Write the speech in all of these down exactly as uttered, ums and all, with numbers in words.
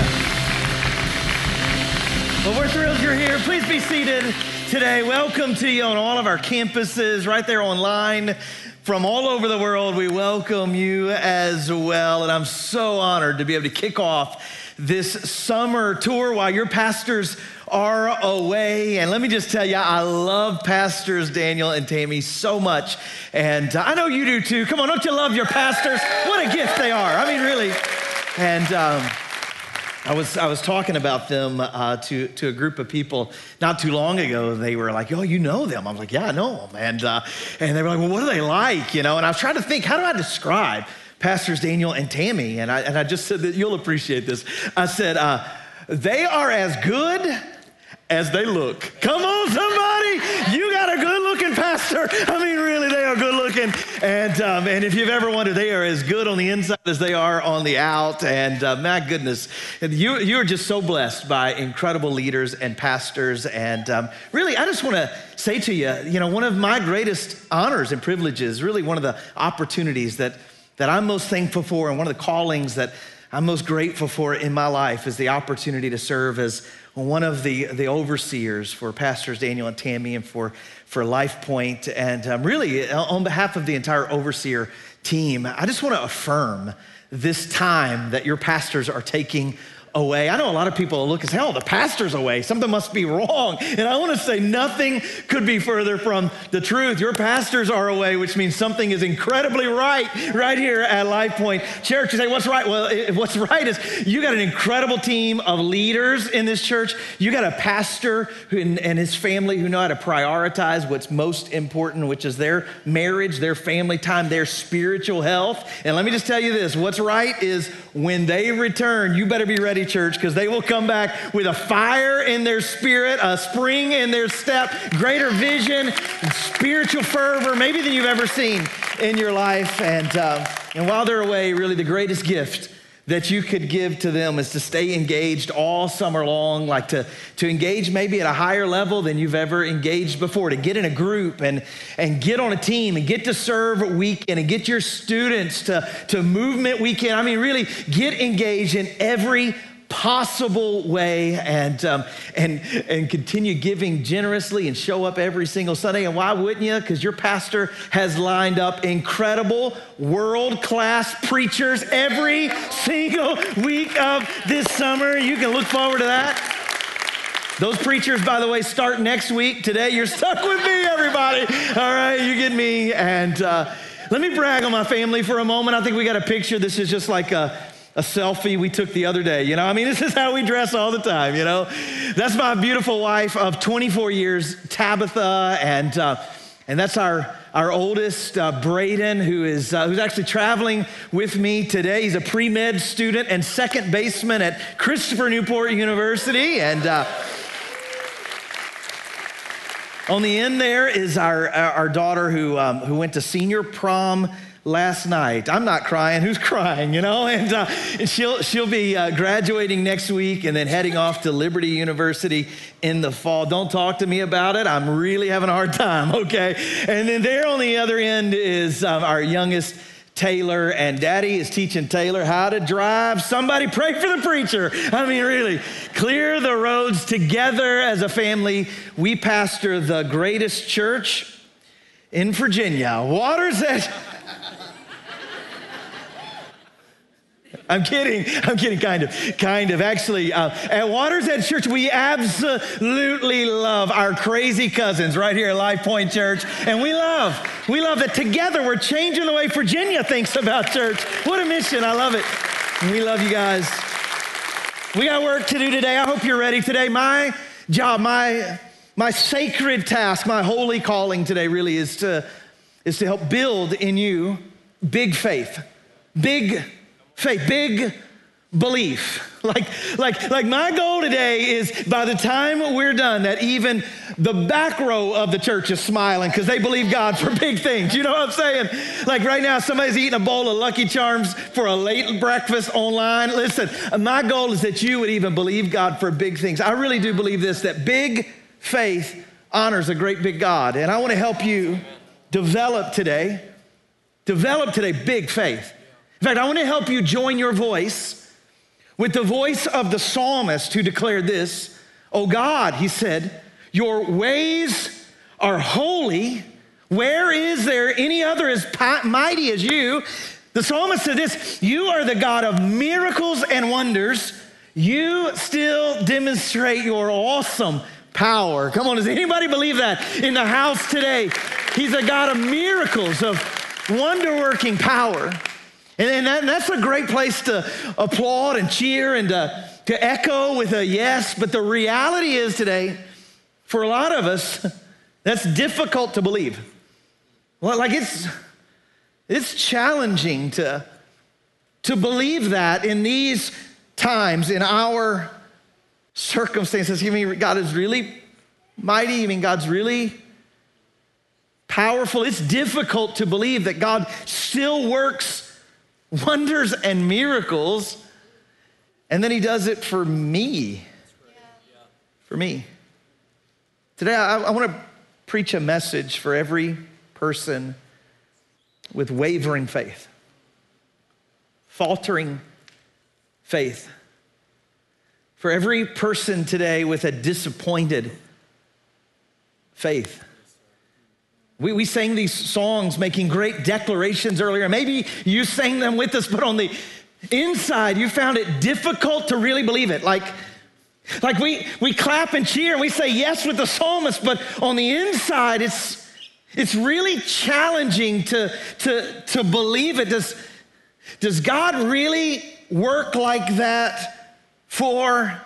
Well, we're thrilled you're here. Please be seated today. Welcome to you on all of our campuses, right there online. From all over the world, we welcome you as well. And I'm so honored to be able to kick off this summer tour while your pastors are away. And let me just tell you, I love Pastors Daniel and Tammy so much. And I know you do too. Come on, don't you love your pastors? What a gift they are. I mean, really. And um, I was I was talking about them uh, to, to a group of people not too long ago. They were like, oh, you know them? I was like, yeah, I know them. And, uh, and they were like, well, what are they like? You know, and I was trying to think, how do I describe Pastors Daniel and Tammy? And I, and I just said that you'll appreciate this. I said, uh, they are as good as they look. Come on, somebody. You got a good-looking pastor. I mean, really, they are good-looking. And um, and if you've ever wondered, they are as good on the inside as they are on the out. And uh, my goodness, you, you are just so blessed by incredible leaders and pastors. And um, really, I just want to say to you, you know, one of my greatest honors and privileges, really one of the opportunities that, that I'm most thankful for, and one of the callings that I'm most grateful for in my life, is the opportunity to serve as one of the, the overseers for Pastors Daniel and Tammy and for, for Life Point. And um, really, on behalf of the entire overseer team, I just want to affirm this time that your pastors are taking away. I know a lot of people look and say, oh, the pastor's away. Something must be wrong. And I want to say nothing could be further from the truth. Your pastors are away, which means something is incredibly right right here at Life Point Church. You say, what's right? Well, it, what's right is you got an incredible team of leaders in this church. You got a pastor who, and, and his family who know how to prioritize what's most important, which is their marriage, their family time, their spiritual health. And let me just tell you this, what's right is when they return, you better be ready, church, because they will come back with a fire in their spirit, a spring in their step, greater vision, and spiritual fervor, maybe than you've ever seen in your life. And, uh, and while they're away, really the greatest gift that you could give to them is to stay engaged all summer long, like to, to engage maybe at a higher level than you've ever engaged before, to get in a group and, and get on a team and get to serve weekend and get your students to, to movement weekend. I mean, really get engaged in every possible way, and um, and and continue giving generously and show up every single Sunday. And why wouldn't you? Because your pastor has lined up incredible world-class preachers every single week of this summer. You can look forward to that. Those preachers, by the way, start next week. Today, you're stuck with me, everybody. All right, you get me. And uh, let me brag on my family for a moment. I think we got a picture. This is just like a A selfie we took the other day, you know? I mean, this is how we dress all the time, you know? That's my beautiful wife of twenty-four years, Tabitha, and uh, and that's our our oldest, uh, Braden, who is uh, who's actually traveling with me today. He's a pre-med student and second baseman at Christopher Newport University, and uh, on the end there is our our daughter who um, who went to senior prom last night. I'm not crying. Who's crying, you know? And, uh, and she'll she'll be uh, graduating next week and then heading off to Liberty University in the fall. Don't talk to me about it. I'm really having a hard time, okay? And then there on the other end is um, our youngest, Taylor, and Daddy is teaching Taylor how to drive. Somebody pray for the preacher. I mean, really, clear the roads together as a family. We pastor the greatest church in Virginia. Water's Edge. I'm kidding, I'm kidding, kind of, kind of. Actually, uh, at Water's Edge Church, we absolutely love our crazy cousins right here at Life Point Church. And we love, we love that together we're changing the way Virginia thinks about church. What a mission, I love it. And we love you guys. We got work to do today. I hope you're ready today. My job, my, my sacred task, my holy calling today really is to, is to help build in you big faith, big faith, big belief. Like, like, like my goal today is by the time we're done, that even the back row of the church is smiling because they believe God for big things. You know what I'm saying? Like right now, somebody's eating a bowl of Lucky Charms for a late breakfast online. Listen, my goal is that you would even believe God for big things. I really do believe this, that big faith honors a great big God. And I want to help you develop today, develop today big faith. In fact, I want to help you join your voice with the voice of the psalmist who declared this, "O God," he said, "your ways are holy. Where is there any other as mighty as you?" The psalmist said this, "You are the God of miracles and wonders. You still demonstrate your awesome power." Come on, does anybody believe that in the house today? He's a God of miracles, of wonder-working power. And, and, that, and that's a great place to applaud and cheer and to, to echo with a yes. But the reality is today, for a lot of us, that's difficult to believe. Well, like it's, it's challenging to, to believe that in these times, in our circumstances. You mean God is really mighty? You mean God's really powerful? It's difficult to believe that God still works wonders and miracles, and then he does it for me. For me. Today, I, I want to preach a message for every person with wavering faith, faltering faith. For every person today with a disappointed faith. We, we sang these songs making great declarations earlier. Maybe you sang them with us, but on the inside, you found it difficult to really believe it. Like, like we, we clap and cheer and we say yes with the psalmist, but on the inside, it's, it's really challenging to, to, to believe it. Does, does God really work like that for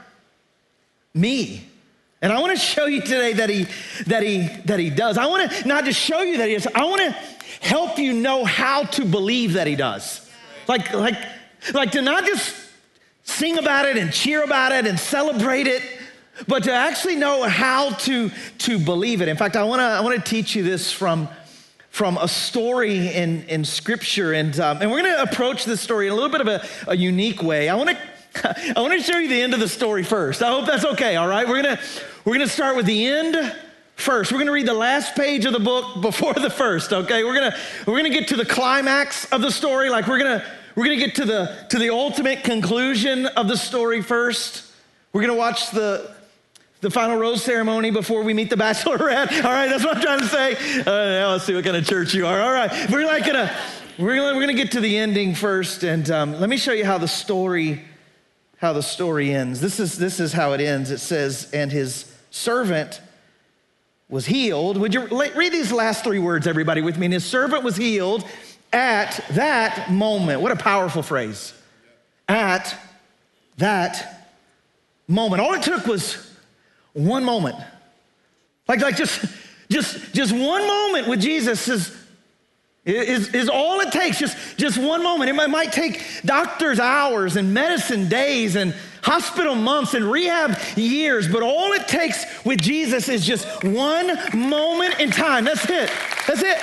me? And I want to show you today that he, that he, that he does. I want to not just show you that he does, I want to help you know how to believe that he does. Like, like, like to not just sing about it and cheer about it and celebrate it, but to actually know how to, to believe it. In fact, I want to, I want to teach you this from, from a story in, in Scripture. And, um, and we're going to approach this story in a little bit of a, a unique way. I want to I want to show you the end of the story first. I hope that's okay, all right? We're gonna, we're gonna start with the end first. We're gonna read the last page of the book before the first, okay? We're gonna, we're gonna get to the climax of the story. Like we're gonna, we're gonna get to the, to the ultimate conclusion of the story first. We're gonna watch the, the final rose ceremony before we meet the bachelorette. All right, that's what I'm trying to say. Uh, now let's see what kind of church you are. All right, we're like gonna, we're gonna, we're gonna get to the ending first. And um, let me show you how the story how the story ends. This is, this is how it ends. It says, "And his servant was healed." Would you read these last three words, everybody, with me? "And his servant was healed at that moment." What a powerful phrase. At that moment. All it took was one moment. Like, like just, just, just one moment with Jesus is, Is, is all it takes, just, just one moment. It might, might take doctors hours and medicine days and hospital months and rehab years, but all it takes with Jesus is just one moment in time. That's it. That's it.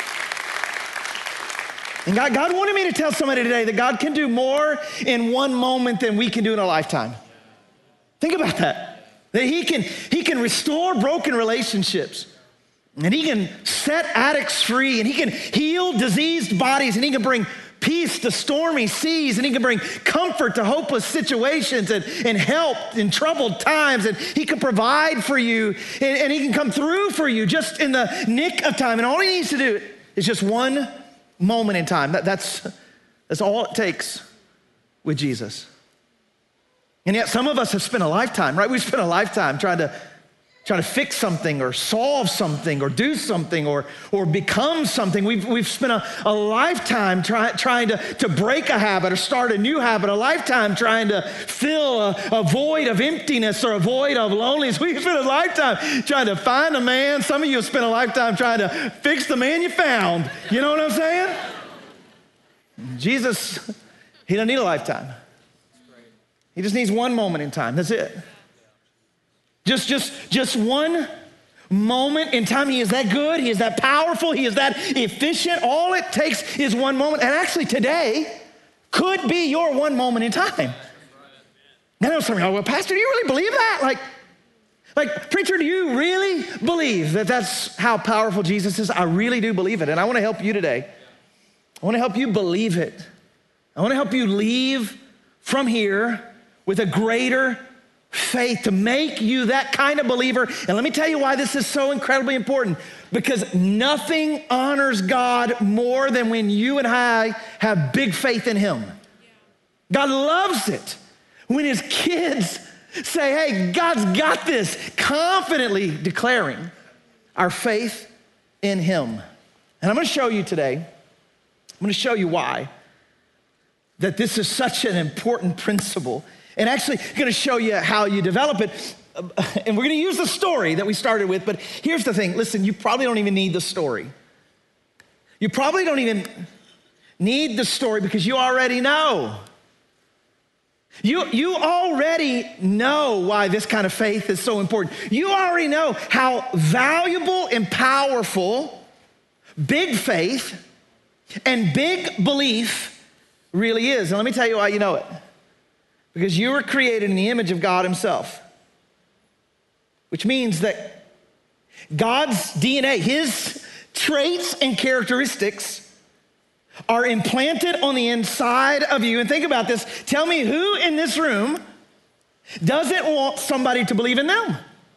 And God, God wanted me to tell somebody today that God can do more in one moment than we can do in a lifetime. Think about that. That he can, he can restore broken relationships. And he can set addicts free, and he can heal diseased bodies, and he can bring peace to stormy seas, and he can bring comfort to hopeless situations and, and help in troubled times, and he can provide for you, and, and he can come through for you just in the nick of time. And all he needs to do is just one moment in time. That, that's, that's all it takes with Jesus. And yet some of us have spent a lifetime, right? We've spent a lifetime trying to trying to fix something or solve something or do something or, or become something. We've, we've spent a, a lifetime try, trying to, to break a habit or start a new habit, a lifetime trying to fill a, a void of emptiness or a void of loneliness. We've spent a lifetime trying to find a man. Some of you have spent a lifetime trying to fix the man you found. You know what I'm saying? Jesus, he doesn't need a lifetime. He just needs one moment in time. That's it. Just, just, just one moment in time. He is that good. He is that powerful. He is that efficient. All it takes is one moment. And actually today could be your one moment in time. I know some of you, well, Pastor, do you really believe that? Like, like, preacher, do you really believe that that's how powerful Jesus is? I really do believe it. And I want to help you today. I want to help you believe it. I want to help you leave from here with a greater faith to make you that kind of believer. And let me tell you why this is so incredibly important. Because nothing honors God more than when you and I have big faith in him. God loves it when his kids say, hey, God's got this, confidently declaring our faith in him. And I'm gonna show you today, I'm gonna show you why, that this is such an important principle. And actually gonna show you how you develop it. And we're gonna use the story that we started with, but here's the thing. Listen, you probably don't even need the story. You probably don't even need the story because you already know. You, you already know why this kind of faith is so important. You already know how valuable and powerful big faith and big belief really is. And let me tell you why you know it. Because you were created in the image of God himself, which means that God's D N A, his traits and characteristics are implanted on the inside of you. And think about this. Tell me who in this room doesn't want somebody to believe in them?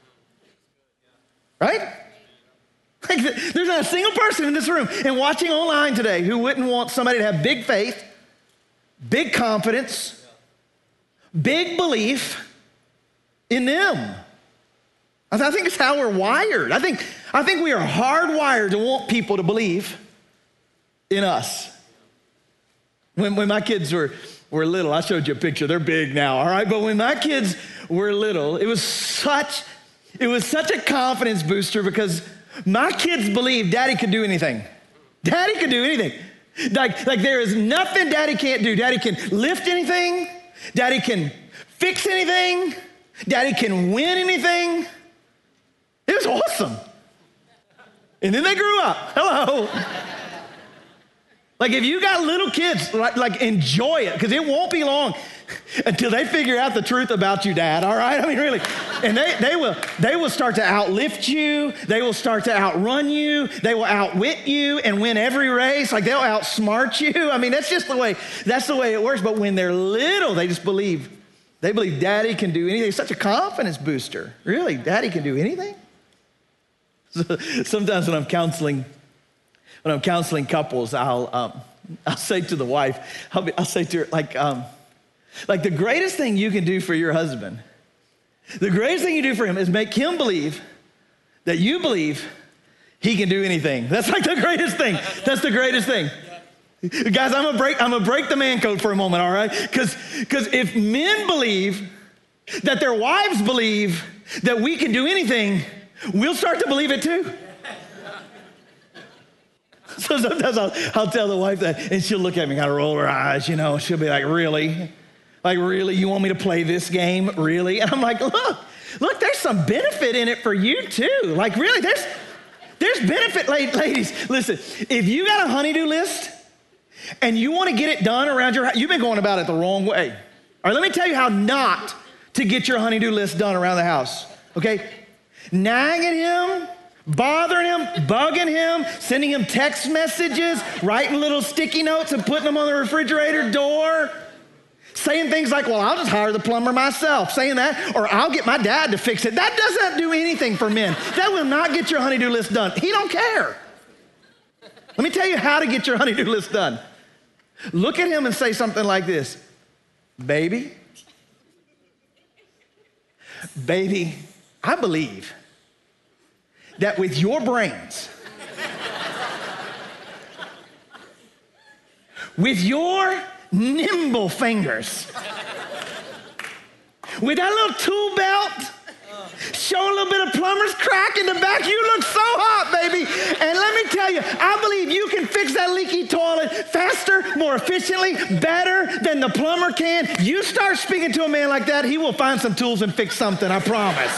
Right? Like, there's not a single person in this room and watching online today who wouldn't want somebody to have big faith, big confidence, big belief in them. I, th- I think it's how we're wired. I think, I think we are hardwired to want people to believe in us. When, when my kids were, were little, I showed you a picture. They're big now, all right? But when my kids were little, it was such, it was such a confidence booster because my kids believed Daddy could do anything. Daddy could do anything. Like, like there is nothing Daddy can't do. Daddy can lift anything. Daddy can fix anything. Daddy can win anything. It was awesome. And then they grew up. Hello. Like if you got little kids, like, like enjoy it, because it won't be long until they figure out the truth about you, Dad, all right? I mean, really. And they, they will they will start to outlift you. They will start to outrun you. They will outwit you and win every race. Like they'll outsmart you. I mean, that's just the way, that's the way it works. But when they're little, they just believe, they believe Daddy can do anything. It's such a confidence booster. Really, Daddy can do anything? So, sometimes when I'm counseling, when I'm counseling couples, I'll um, I'll say to the wife, I'll, be, I'll say to her, like, um, like the greatest thing you can do for your husband, the greatest thing you do for him is make him believe that you believe he can do anything. That's like the greatest thing. That's the greatest thing. Guys, I'm gonna break, I'm gonna break the man code for a moment, all right? Because because if men believe that their wives believe that we can do anything, we'll start to believe it too. So sometimes I'll, I'll tell the wife that, and she'll look at me, kind of roll her eyes, you know. She'll be like, really? Like, really? You want me to play this game? Really? And I'm like, look, look, there's some benefit in it for you too. Like, really, there's, there's benefit. Ladies, listen, if you got a honey-do list and you want to get it done around your house, you've been going about it the wrong way. All right, let me tell you how not to get your honey-do list done around the house, okay? Nagging him, bothering him, bugging him, sending him text messages, writing little sticky notes and putting them on the refrigerator door, saying things like, well, I'll just hire the plumber myself, saying that, or I'll get my dad to fix it. That doesn't do anything for men. That will not get your honey-do list done. He don't care. Let me tell you how to get your honey-do list done. Look at him and say something like this, baby, baby, I believe that with your brains, with your nimble fingers, with that little tool belt, show a little bit of plumber's crack in the back, you look so hot, baby. And let me tell you, I believe you can fix that leaky toilet faster, more efficiently, better than the plumber can. You start speaking to a man like that, he will find some tools and fix something, I promise.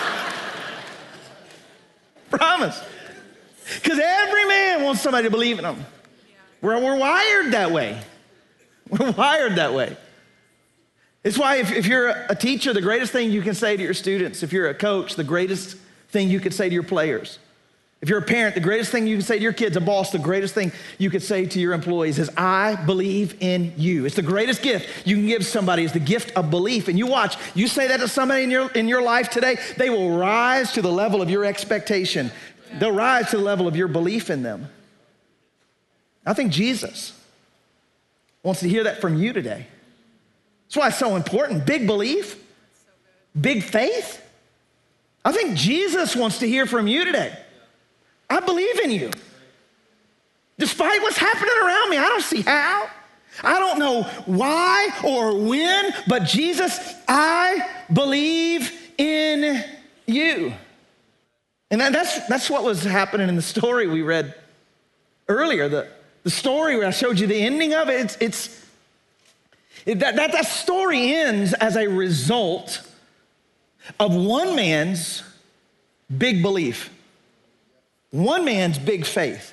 Promise. Because every man wants somebody to believe in them. We're, we're wired that way. We're wired that way. It's why if, if you're a teacher, the greatest thing you can say to your students, if you're a coach, the greatest thing you can say to your players If you're a parent, the greatest thing you can say to your kids, a boss, the greatest thing you could say to your employees is, I believe in you. It's the greatest gift you can give somebody is the gift of belief. And you watch, you say that to somebody in your, in your life today, they will rise to the level of your expectation. They'll rise to the level of your belief in them. I think Jesus wants to hear that from you today. That's why it's so important. Big belief, big faith. I think Jesus wants to hear from you today. I believe in you. Despite what's happening around me, I don't see how. I don't know why or when, but Jesus, I believe in you. And that's, that's what was happening in the story we read earlier. The, the story where I showed you the ending of it, it's, it's it, that, that, that story ends as a result of one man's big belief. One man's big faith.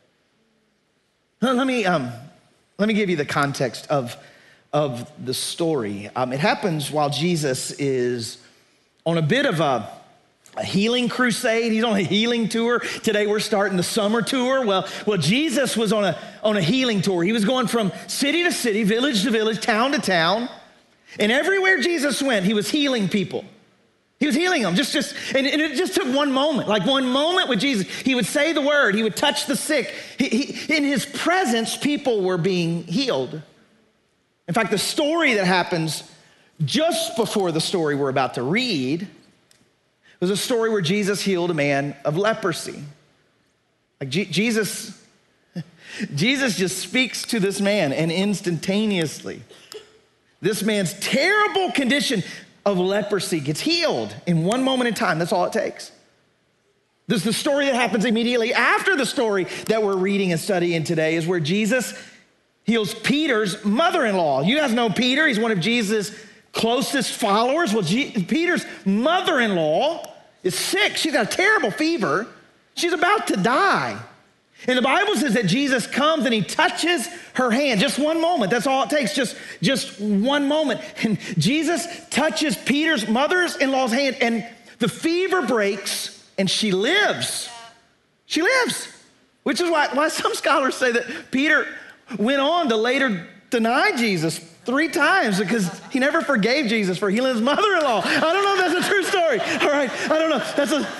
Let me, um, let me give you the context of, of the story. Um, it happens while Jesus is on a bit of a, a healing crusade. He's on a healing tour. Today we're starting the summer tour. Well, well, Jesus was on a, on a healing tour. He was going from city to city, village to village, town to town. And everywhere Jesus went, he was healing people. He was healing them, just, just, and, and it just took one moment, like one moment with Jesus. He would say the word, he would touch the sick. He, he, in his presence, people were being healed. In fact, the story that happens just before the story we're about to read was a story where Jesus healed a man of leprosy. Like G- Jesus, Jesus just speaks to this man, and instantaneously, this man's terrible condition of leprosy gets healed in one moment in time. That's all it takes. This is the story that happens immediately after the story that we're reading and studying today, is where Jesus heals Peter's mother-in-law. You guys know Peter. He's one of Jesus' closest followers. Well, G- Peter's mother-in-law is sick. She's got a terrible fever. She's about to die. And the Bible says that Jesus comes and he touches her hand. Just one moment. That's all it takes. Just, just one moment. And Jesus touches Peter's mother-in-law's hand, and the fever breaks and she lives. She lives. Which is why, why some scholars say that Peter went on to later deny Jesus three times, because he never forgave Jesus for healing his mother-in-law. I don't know if that's a true story. All right, I don't know. That's a...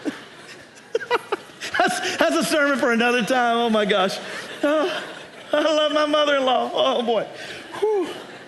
That's, that's a sermon for another time. Oh my gosh. Oh, I love my mother-in-law. Oh boy. Whew.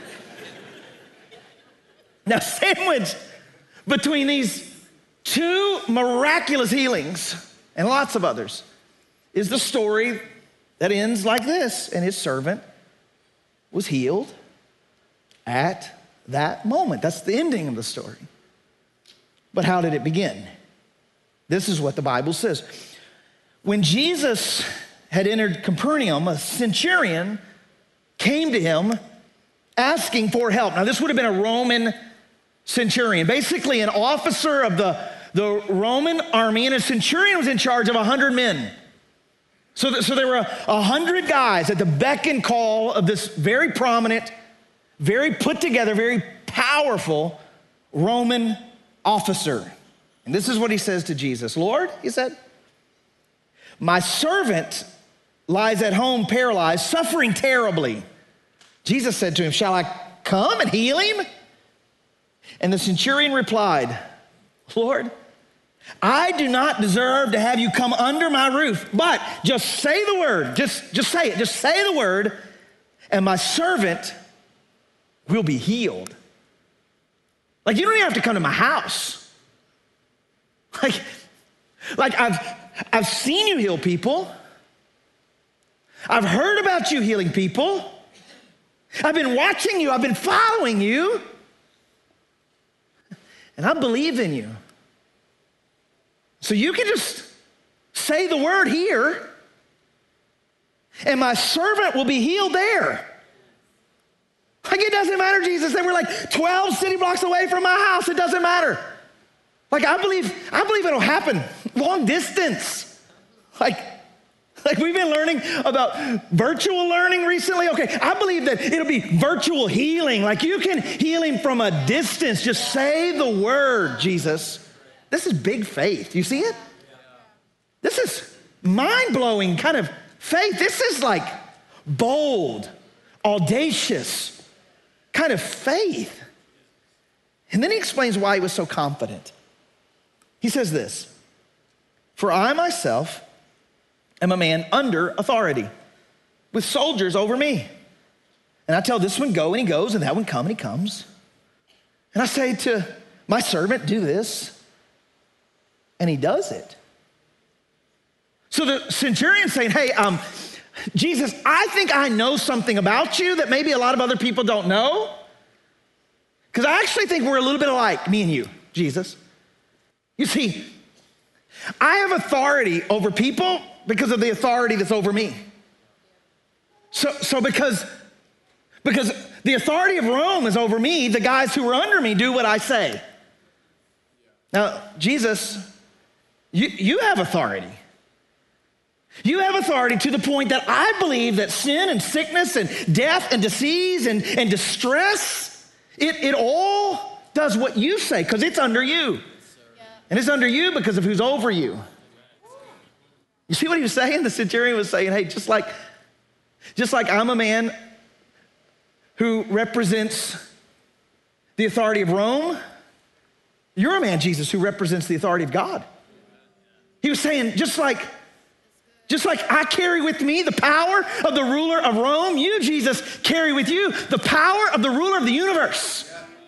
Now, sandwiched between these two miraculous healings and lots of others is the story that ends like this. And his servant was healed at that moment. That's the ending of the story. But how did it begin? This is what the Bible says. When Jesus had entered Capernaum, a centurion came to him asking for help. Now, this would have been a Roman centurion, basically an officer of the, the Roman army, and a centurion was in charge of one hundred men. So, th- so there were one hundred guys at the beck and call of this very prominent, very put together, very powerful Roman officer. And this is what he says to Jesus. Lord, he said, my servant lies at home paralyzed, suffering terribly. Jesus said to him, shall I come and heal him? And the centurion replied, Lord, I do not deserve to have you come under my roof, but just say the word, just, just say it, just say the word, and my servant will be healed. Like, you don't even have to come to my house. Like, like I've, I've seen you heal people. I've heard about you healing people. I've been watching you. I've been following you. And I believe in you. So you can just say the word here, and my servant will be healed there. Like, it doesn't matter, Jesus. They were like twelve city blocks away from my house. It doesn't matter. Like, I believe, I believe it'll happen long distance. Like, like we've been learning about virtual learning recently. Okay, I believe that it'll be virtual healing. Like, you can heal him from a distance. Just say the word, Jesus. This is big faith. You see it? This is mind-blowing kind of faith. This is like bold, audacious kind of faith. And then he explains why he was so confident. He says this, "For I myself am a man under authority, with soldiers over me. And I tell this one, go, and he goes, and that one, come, and he comes. And I say to my servant, do this, and he does it." So the centurion's saying, hey, um, Jesus, I think I know something about you that maybe a lot of other people don't know. Because I actually think we're a little bit alike, me and you, Jesus. You see, I have authority over people because of the authority that's over me. So, so because, because the authority of Rome is over me, the guys who are under me do what I say. Now, Jesus, you, you have authority. You have authority to the point that I believe that sin and sickness and death and disease and, and distress, it, it all does what you say because it's under you. And it's under you because of who's over you. You see what he was saying? The centurion was saying, hey, just like, just like I'm a man who represents the authority of Rome, you're a man, Jesus, who represents the authority of God. He was saying, just like, just like I carry with me the power of the ruler of Rome, you, Jesus, carry with you the power of the ruler of the universe.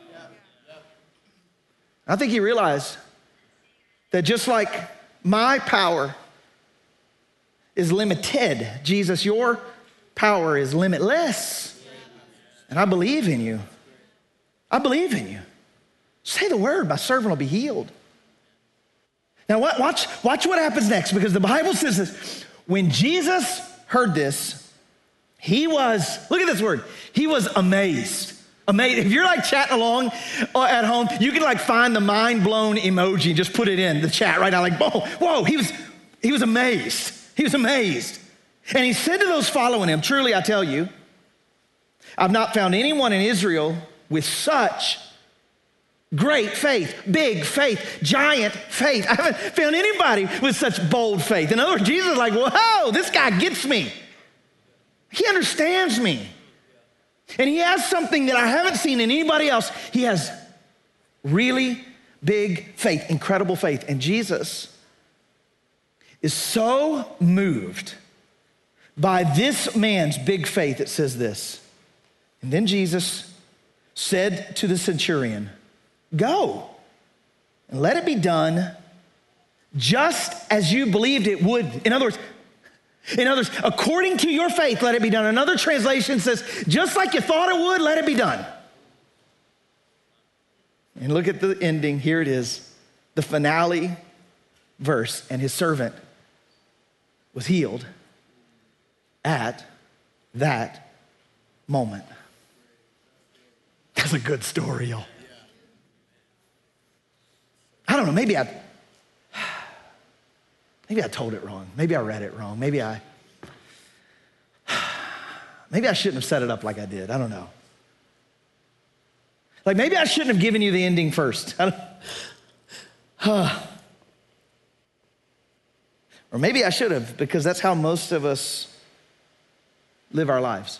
I think he realized that just like my power is limited, Jesus, your power is limitless. And I believe in you. I believe in you. Say the word, my servant will be healed. Now watch, watch what happens next, because the Bible says this. When Jesus heard this, he was, look at this word, he was amazed. Amazed. If you're like chatting along at home, you can like find the mind blown emoji and just put it in the chat right now. Like, whoa, whoa, he was, he was amazed. He was amazed. And he said to those following him, truly I tell you, I've not found anyone in Israel with such great faith, big faith, giant faith. I haven't found anybody with such bold faith. In other words, Jesus is like, whoa, this guy gets me. He understands me. And he has something that I haven't seen in anybody else. He has really big faith, incredible faith. And Jesus is so moved by this man's big faith, it says this. And then Jesus said to the centurion, go and let it be done just as you believed it would. In other words, In other words, according to your faith, let it be done. Another translation says, just like you thought it would, let it be done. And look at the ending. Here it is, the finale verse. And his servant was healed at that moment. That's a good story, y'all. I don't know, maybe I... Maybe I told it wrong. Maybe I read it wrong. Maybe I, maybe I shouldn't have set it up like I did. I don't know. Like maybe I shouldn't have given you the ending first. I don't, huh. Or maybe I should have, because that's how most of us live our lives.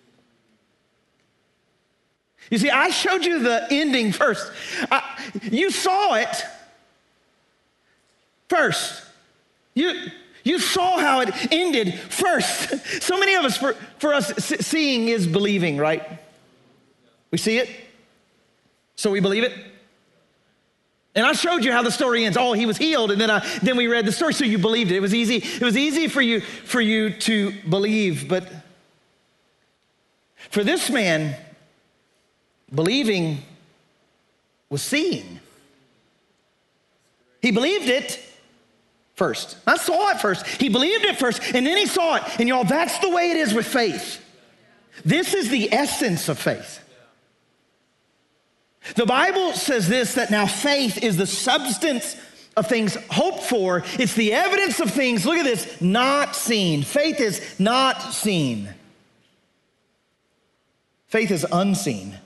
You see, I showed you the ending first. I, you saw it first. You, you saw how it ended first. So many of us, for, for us, seeing is believing, right? We see it, so we believe it. And I showed you how the story ends. Oh, he was healed, and then I, then we read the story, so you believed it. It was easy. It was easy for you, for you to believe, but for this man, believing was seeing. He believed it first. I saw it first. He believed it first, and then he saw it. And y'all, that's the way it is with faith. This is the essence of faith. The Bible says this, that now faith is the substance of things hoped for. It's the evidence of things, look at this, not seen. Faith is not seen. Faith is unseen.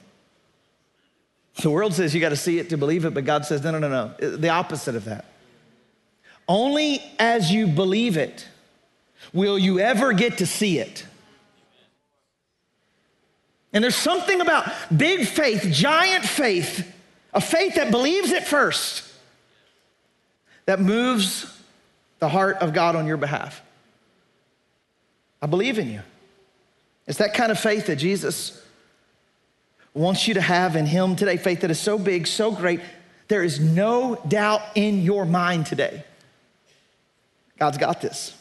The world says you got to see it to believe it, but God says, no, no, no, no. The opposite of that. only as you believe it will you ever get to see it. And there's something about big faith, giant faith, a faith that believes it first, that moves the heart of God on your behalf. I believe in you. It's that kind of faith that Jesus wants you to have in him today, faith that is so big, so great, there is no doubt in your mind today. God's got this.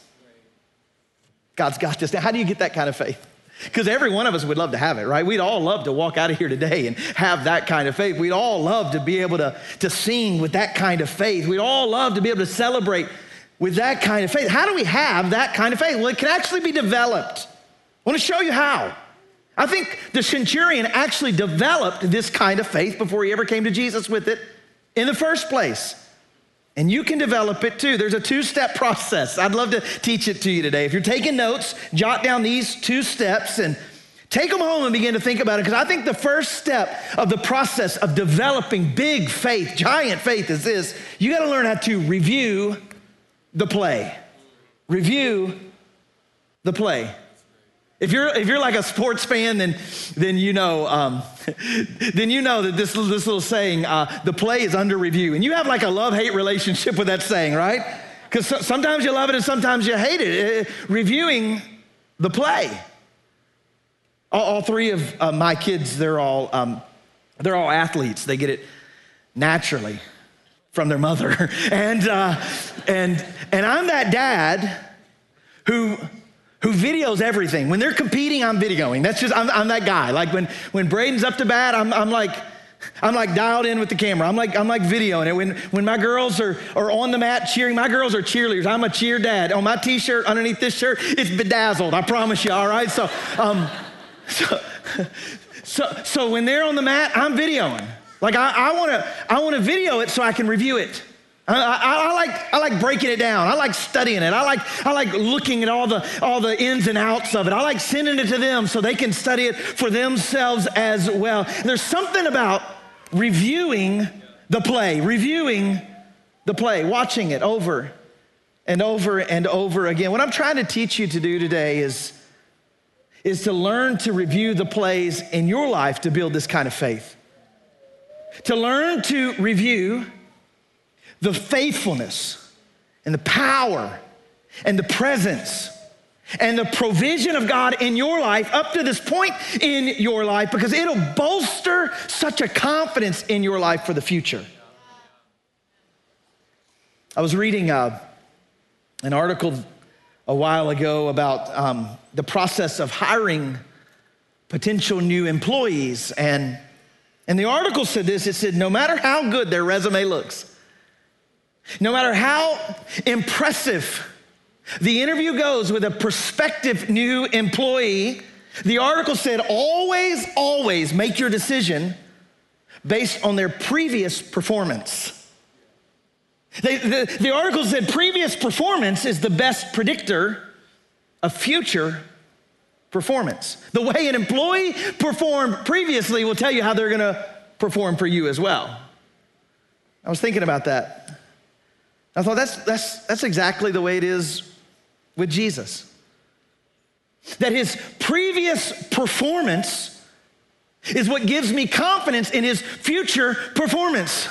God's got this. Now, how do you get that kind of faith? Because every one of us would love to have it, right? We'd all love to walk out of here today and have that kind of faith. We'd all love to be able to, to sing with that kind of faith. We'd all love to be able to celebrate with that kind of faith. How do we have that kind of faith? Well, it can actually be developed. I want to show you how. I think the centurion actually developed this kind of faith before he ever came to Jesus with it in the first place. And you can develop it too. There's a two-step process. I'd love to teach it to you today. If you're taking notes, jot down these two steps and take them home and begin to think about it, because I think the first step of the process of developing big faith, giant faith is this. You got to learn how to review the play. Review the play. If you're if you're like a sports fan, then then you know um, then you know that this this little saying, uh, the play is under review, and you have like a love-hate relationship with that saying, right? Because so, sometimes you love it and sometimes you hate it. Uh, reviewing the play. All, all three of uh, my kids, they're all um, they're all athletes. They get it naturally from their mother, and uh, and and I'm that dad who. who videos everything. When they're competing, I'm videoing. That's just, I'm, I'm that guy. Like when, when Braden's up to bat, I'm, I'm like, I'm like dialed in with the camera. I'm like, I'm like videoing it. When, when my girls are, are on the mat cheering, my girls are cheerleaders. I'm a cheer dad. On my t-shirt, underneath this shirt, it's bedazzled, I promise you, all right? So, um, so, so, so when they're on the mat, I'm videoing. Like I, I wanna, I wanna video it so I can review it. I, I, I like I like breaking it down. I like studying it. I like I like looking at all the all the ins and outs of it. I like sending it to them so they can study it for themselves as well. There's something about reviewing the play, reviewing the play, watching it over and over and over again. What I'm trying to teach you to do today is, is to learn to review the plays in your life to build this kind of faith. To learn to review the faithfulness and the power and the presence and the provision of God in your life up to this point in your life, because it'll bolster such a confidence in your life for the future. I was reading uh, an article a while ago about um, the process of hiring potential new employees, and, and the article said this. It said, no matter how good their resume looks, no matter how impressive the interview goes with a prospective new employee, the article said, always, always make your decision based on their previous performance. They, the, the article said previous performance is the best predictor of future performance. The way an employee performed previously will tell you how they're gonna perform for you as well. I was thinking about that. I thought that's, that's, that's exactly the way it is with Jesus. That his previous performance is what gives me confidence in his future performance.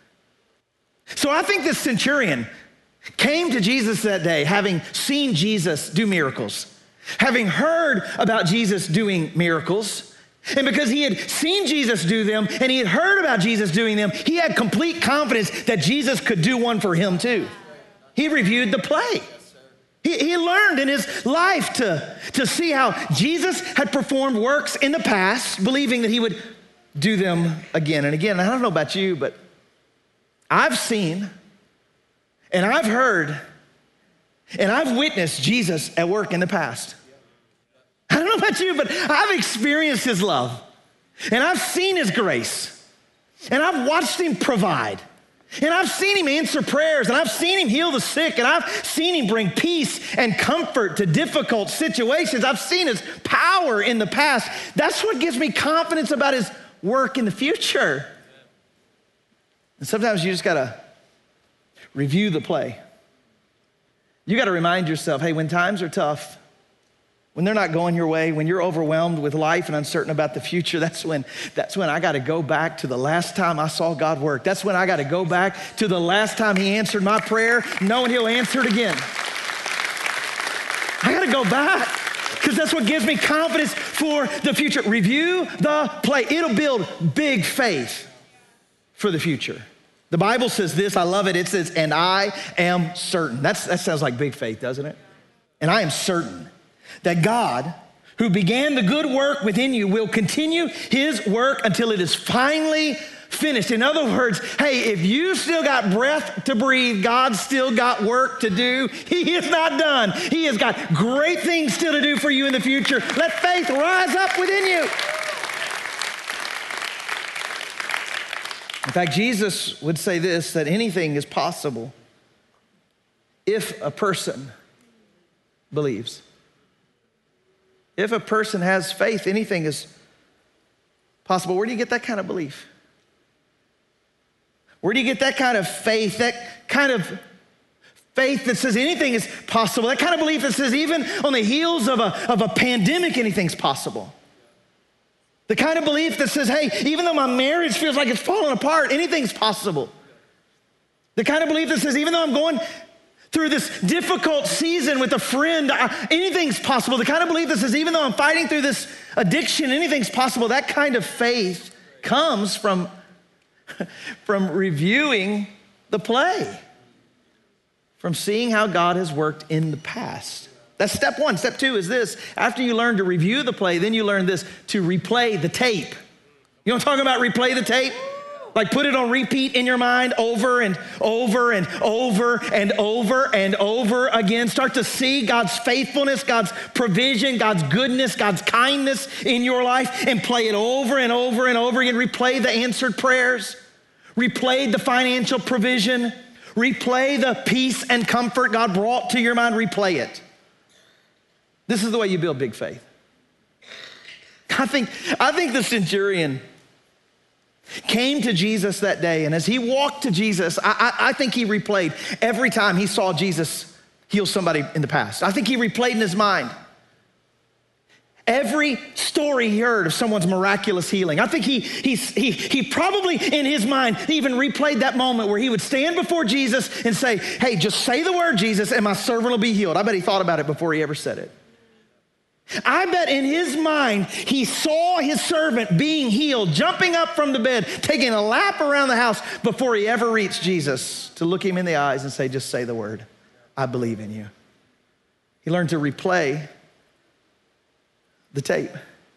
So I think this centurion came to Jesus that day having seen Jesus do miracles, having heard about Jesus doing miracles. And because he had seen Jesus do them and he had heard about Jesus doing them, he had complete confidence that Jesus could do one for him too. He reviewed the play. He, he learned in his life to, to see how Jesus had performed works in the past, believing that he would do them again and again. And I don't know about you, but I've seen and I've heard and I've witnessed Jesus at work in the past. I don't know about you, but I've experienced his love, and I've seen his grace, and I've watched him provide, and I've seen him answer prayers, and I've seen him heal the sick, and I've seen him bring peace and comfort to difficult situations. I've seen his power in the past. That's what gives me confidence about his work in the future. And sometimes you just gotta review the play. You got to remind yourself, hey, when times are tough, when they're not going your way, when you're overwhelmed with life and uncertain about the future, that's when, that's when I got to go back to the last time I saw God work. That's when I got to go back to the last time he answered my prayer, knowing he'll answer it again. I got to go back because that's what gives me confidence for the future. Review the play. It'll build big faith for the future. The Bible says this, I love it. It says, and I am certain. That's, that sounds like big faith, doesn't it? And I am certain that God, who began the good work within you, will continue his work until it is finally finished. In other words, hey, if you still got breath to breathe, God's still got work to do. He is not done. He has got great things still to do for you in the future. Let faith rise up within you. In fact, Jesus would say this, that anything is possible if a person believes. If a person has faith, anything is possible. Where do you get that kind of belief? Where do you get that kind of faith, that kind of faith that says anything is possible, that kind of belief that says even on the heels of a, of a pandemic, anything's possible? The kind of belief that says, hey, even though my marriage feels like it's falling apart, anything's possible. The kind of belief that says, even though I'm going through this difficult season with a friend, I, anything's possible. The kind of belief that says, even though I'm fighting through this addiction, anything's possible. That kind of faith comes from, from reviewing the play, from seeing how God has worked in the past. That's step one. Step two is this. After you learn to review the play, then you learn this, to replay the tape. You know what I'm talking about, replay the tape? Like put it on repeat in your mind over and over and over and over and over again. Start to see God's faithfulness, God's provision, God's goodness, God's kindness in your life, and play it over and over and over again. Replay the answered prayers. Replay the financial provision. Replay the peace and comfort God brought to your mind. Replay it. This is the way you build big faith. I think, I think the centurion came to Jesus that day, and as he walked to Jesus, I, I, I think he replayed every time he saw Jesus heal somebody in the past. I think he replayed in his mind every story he heard of someone's miraculous healing. I think he, he, he, he probably in his mind even replayed that moment where he would stand before Jesus and say, hey, just say the word, Jesus, and my servant will be healed. I bet he thought about it before he ever said it. I bet in his mind, he saw his servant being healed, jumping up from the bed, taking a lap around the house before he ever reached Jesus to look him in the eyes and say, just say the word, I believe in you. He learned to replay the tape.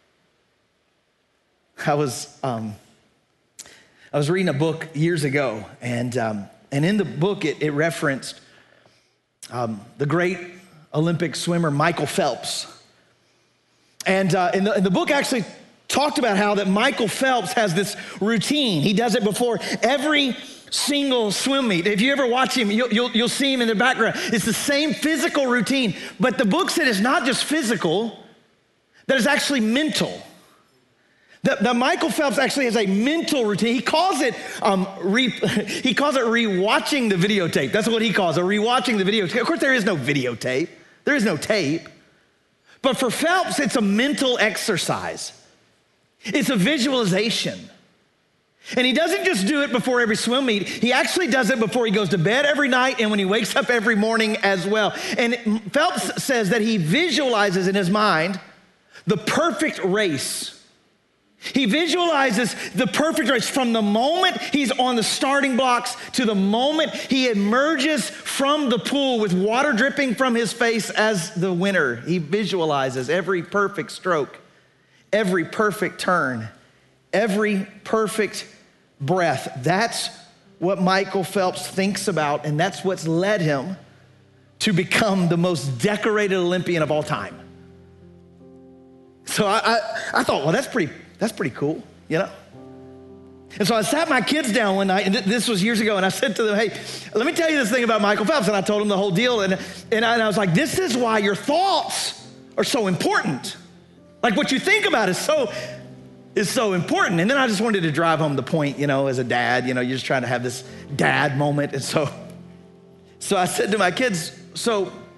I was, um, I was reading a book years ago, and, um, and in the book, it, it referenced um, the great Olympic swimmer, Michael Phelps. And, uh, and, the, and the book actually talked about how that Michael Phelps has this routine. He does it before every single swim meet. If you ever watch him, you'll, you'll, you'll see him in the background. It's the same physical routine, but the book said it's not just physical, that it's actually mental. That, that Michael Phelps actually has a mental routine. He calls it um, re, he calls it rewatching the videotape. That's what he calls it, rewatching the videotape. Of course, there is no videotape. There is no tape. But for Phelps, it's a mental exercise. It's a visualization. And he doesn't just do it before every swim meet. He actually does it before he goes to bed every night and when he wakes up every morning as well. And Phelps says that he visualizes in his mind the perfect race. He visualizes the perfect race from the moment he's on the starting blocks to the moment he emerges from the pool with water dripping from his face as the winner. He visualizes every perfect stroke, every perfect turn, every perfect breath. That's what Michael Phelps thinks about, and that's what's led him to become the most decorated Olympian of all time. So I, I, I thought, well, that's pretty That's pretty cool, you know? And so I sat my kids down one night, and th- this was years ago, and I said to them, hey, let me tell you this thing about Michael Phelps. And I told them the whole deal, and, and, I, and I was like, this is why your thoughts are so important. Like what you think about is so, is so important. And then I just wanted to drive home the point, you know, as a dad, you know, you're just trying to have this dad moment. And so, so I said to my kids, so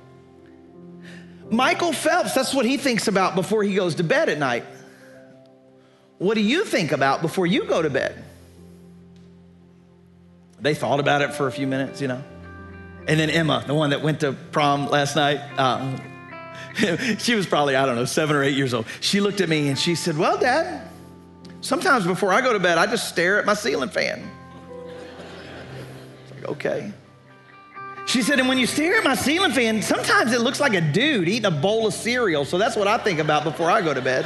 Michael Phelps, that's what he thinks about before he goes to bed at night. What do you think about before you go to bed? They thought about it for a few minutes, you know. And then Emma, the one that went to prom last night, um, she was probably, I don't know, seven or eight years old. She looked at me and she said, well, Dad, sometimes before I go to bed, I just stare at my ceiling fan. It's like, okay. She said, and when you stare at my ceiling fan, sometimes it looks like a dude eating a bowl of cereal. So that's what I think about before I go to bed.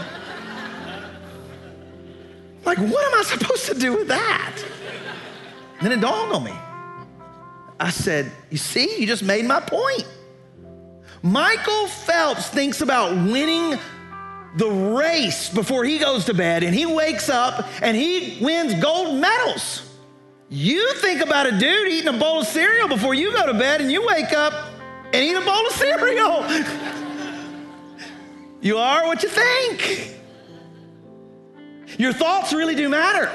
Like, what am I supposed to do with that? And then it dawned on me. I said, you see, you just made my point. Michael Phelps thinks about winning the race before he goes to bed, and he wakes up and he wins gold medals. You think about a dude eating a bowl of cereal before you go to bed, and you wake up and eat a bowl of cereal. You are what you think. Your thoughts really do matter.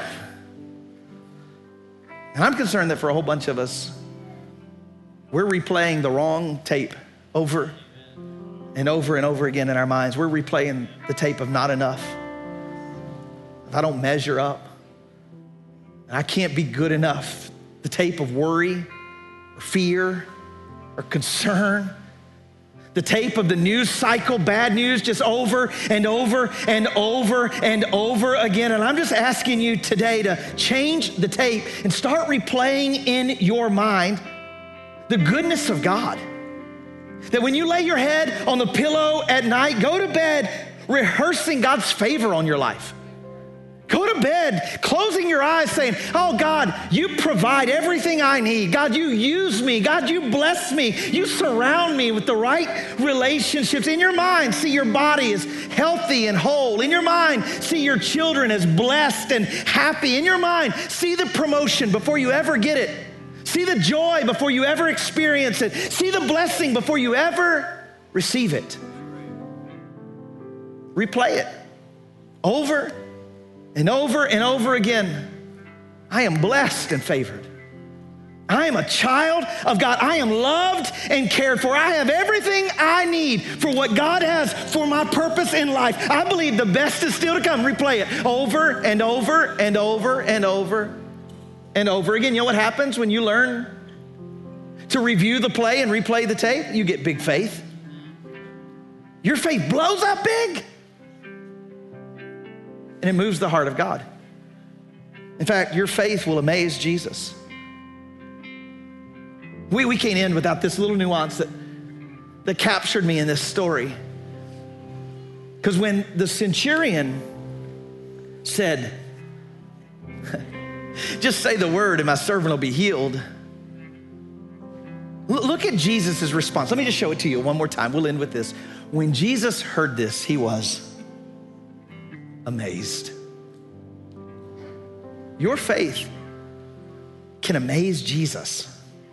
And I'm concerned that for a whole bunch of us, we're replaying the wrong tape over and over and over again in our minds. We're replaying the tape of not enough. If I don't measure up, and I can't be good enough, the tape of worry or fear or concern, the tape of the news cycle, bad news, just over and over and over and over again. And I'm just asking you today to change the tape and start replaying in your mind the goodness of God. That when you lay your head on the pillow at night, go to bed rehearsing God's favor on your life. Go to bed, closing your eyes, saying, oh God, you provide everything I need. God, you use me. God, you bless me. You surround me with the right relationships. In your mind, see your body as healthy and whole. In your mind, see your children as blessed and happy. In your mind, see the promotion before you ever get it. See the joy before you ever experience it. See the blessing before you ever receive it. Replay it over and over and over again. I am blessed and favored. I am a child of God. I am loved and cared for. I have everything I need for what God has for my purpose in life. I believe the best is still to come. Replay it over and over and over and over and over again. You know what happens when you learn to review the play and replay the tape? You get big faith. Your faith blows up big. And it moves the heart of God. In fact, your faith will amaze Jesus. We, we can't end without this little nuance that, that captured me in this story. Because when the centurion said, just say the word and my servant will be healed. Look at Jesus' response. Let me just show it to you one more time. We'll end with this. When Jesus heard this, he was amazed. Your faith can amaze Jesus.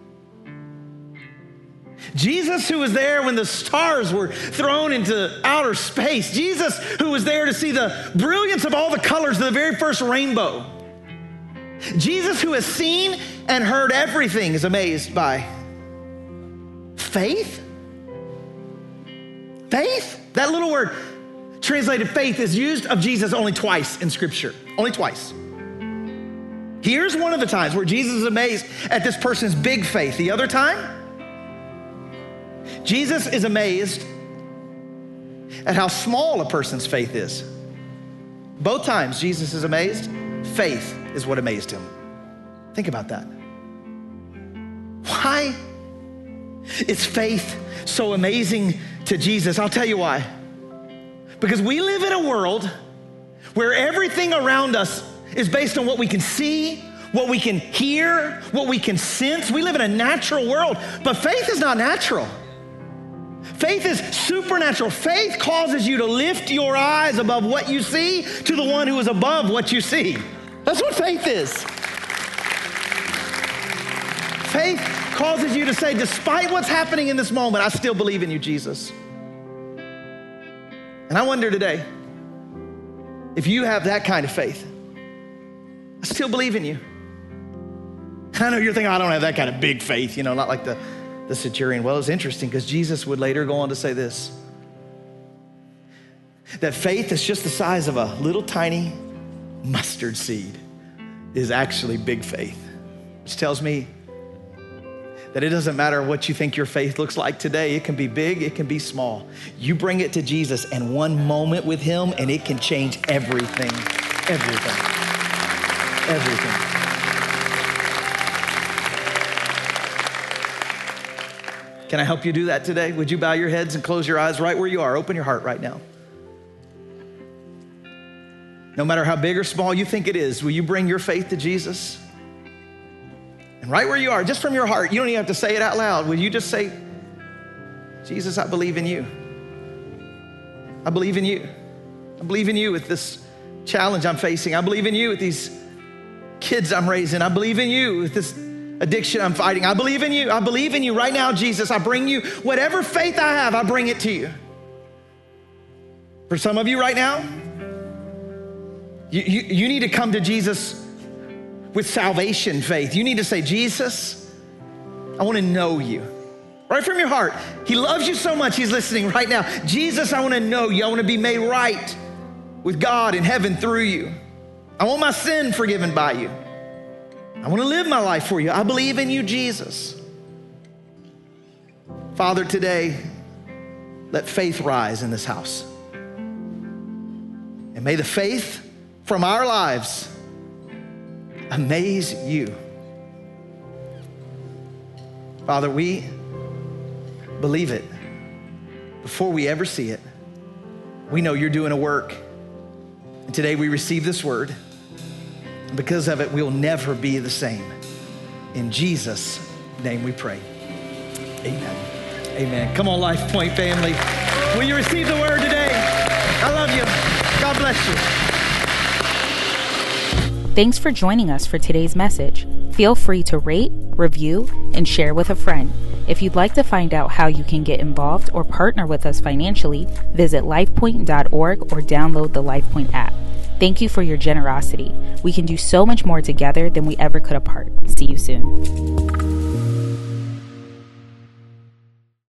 Jesus, who was there when the stars were thrown into outer space. Jesus, who was there to see the brilliance of all the colors of the very first rainbow. Jesus, who has seen and heard everything, is amazed by faith. Faith, that little word translated faith is used of Jesus only twice in Scripture, only twice. Here's one of the times where Jesus is amazed at this person's big faith. The other time, Jesus is amazed at how small a person's faith is. Both times Jesus is amazed, faith is what amazed him. Think about that. Why is faith so amazing to Jesus? I'll tell you why. Because we live in a world where everything around us is based on what we can see, what we can hear, what we can sense. We live in a natural world, but faith is not natural. Faith is supernatural. Faith causes you to lift your eyes above what you see to the one who is above what you see. That's what faith is. Faith causes you to say, despite what's happening in this moment, I still believe in you, Jesus. And I wonder today, if you have that kind of faith, I still believe in you. I know you're thinking, I don't have that kind of big faith, you know, not like the, the centurion. Well, it's interesting because Jesus would later go on to say this. that faith that's just the size of a little tiny mustard seed is actually big faith, which tells me that it doesn't matter what you think your faith looks like today. It can be big, it can be small. You bring it to Jesus and one moment with him and it can change everything, everything, everything. Can I help you do that today? Would you bow your heads and close your eyes right where you are? Open your heart right now. No matter how big or small you think it is, will you bring your faith to Jesus? And right where you are, just from your heart, you don't even have to say it out loud. Will you just say, Jesus, I believe in you. I believe in you. I believe in you with this challenge I'm facing. I believe in you with these kids I'm raising. I believe in you with this addiction I'm fighting. I believe in you. I believe in you right now, Jesus. I bring you whatever faith I have, I bring it to you. For some of you right now, you, you, you need to come to Jesus with salvation faith. You need to say, Jesus, I want to know you. Right from your heart. He loves you so much, he's listening right now. Jesus, I want to know you. I want to be made right with God in heaven through you. I want my sin forgiven by you. I want to live my life for you. I believe in you, Jesus. Father, today, let faith rise in this house. And may the faith from our lives amaze you. Father, we believe it before we ever see it. We know you're doing a work. And today we receive this word. And because of it, we'll never be the same. In Jesus' name we pray. Amen. Amen. Come on, Life Point family. Will you receive the word today? I love you. God bless you. Thanks for joining us for today's message. Feel free to rate, review, and share with a friend. If you'd like to find out how you can get involved or partner with us financially, visit lifepoint dot org or download the LifePoint app. Thank you for your generosity. We can do so much more together than we ever could apart. See you soon.